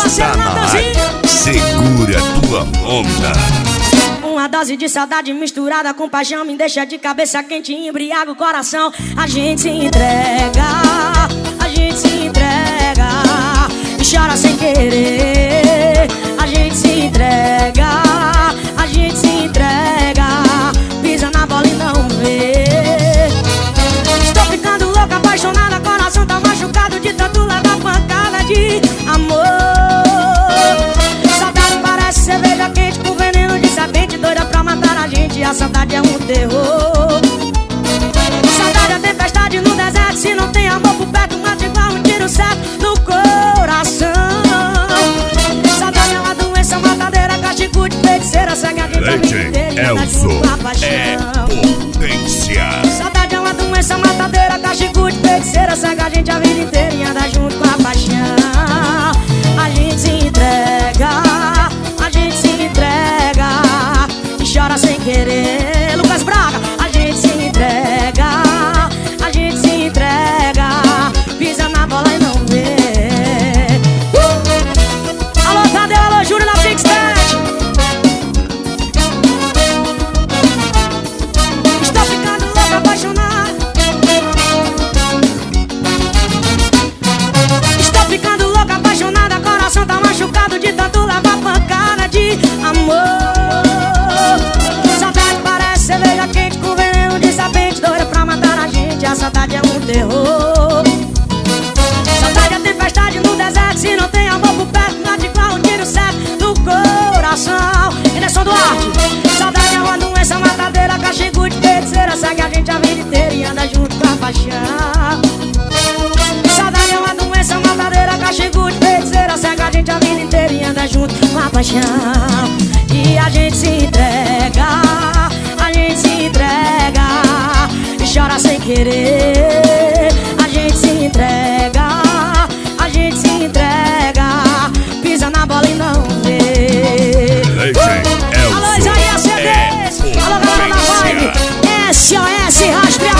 parceiro Natanzinho. Segura tua onda. Uma dose de saudade misturada com paixão me deixa de cabeça quente e embriaga o coração. A gente se entrega, a gente se entrega e chora sem querer. A gente se entrega, a gente se entrega, pisa na bola e não vê. Estou ficando louca, apaixonada, coração tá machucado de tanto levar pancada de amor. Saudade parece cerveja quente com veneno de serpente, doida pra matar a gente, a saudade é um terror. Saudade é tempestade no deserto, se não tem amor por perto, mata igual um tiro certo no coração. Saudade é uma doença matadeira, castigo de feiticeira, segue a gente a vida inteira e anda junto com a paixão. Saudade é uma doença matadeira, castigo de feiticeira, segue a gente a vida inteira e anda junto com a paixão. A gente se entrega, a gente se entrega e chora sem querer. Lucas Braga, a gente se entrega, a gente se entrega, pisa na bola e não vê. Alô Tadeu, alô Júlio na Fixpet. Estou ficando louca, apaixonada. Estou ficando louca, apaixonada, coração tá machucado de tanto levar pancada de amor. Saudade parece cerveja quente com veneno de serpente, doida pra matar a gente, a saudade é um terror. Saudade é tempestade no deserto, se não tem amor por perto, mata igual um tiro certo no coração. Anderson Duarte, saudade é uma doença matadeira, castigo de feiticeira, segue a gente a vida inteira e anda junto com a paixão. Saudade é uma doença matadeira, castigo de feiticeira, segue a gente a vida inteira e anda junto com a paixão. E a gente se entrega, a gente se entrega e chora sem querer. A gente se entrega, a gente se entrega, pisa na bola e não vê. Legend Alô Isaías CDs, alô galera da Vibe, SOS Rastreador.